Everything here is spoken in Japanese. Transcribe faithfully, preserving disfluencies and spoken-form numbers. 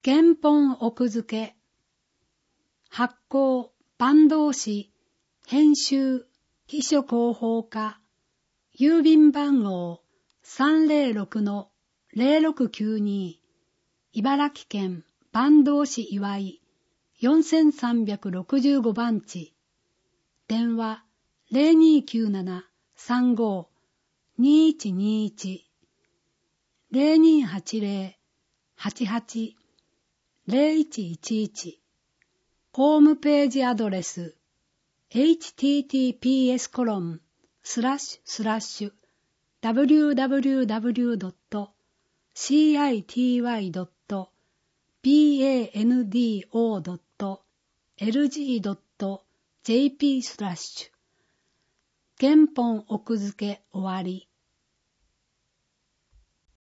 原本奥付け、発行、坂東市、編集、秘書広報課、郵便番号 さんぜろろくのぜろろくきゅうに、茨城県坂東市岩井よんさんろくご番地、電話 ゼロにきゅうななさんごにいちにいち、ゼロにはちゼロ はちはち ゼロいちいちいち、ホームページアドレス エイチティーティーピーエス コロンスラッシュスラッシュ ダブリューダブリューダブリュードットシーアイティーワイドットバンドドットエルジードットジェーピー スラッシュ原本奥付け終わり。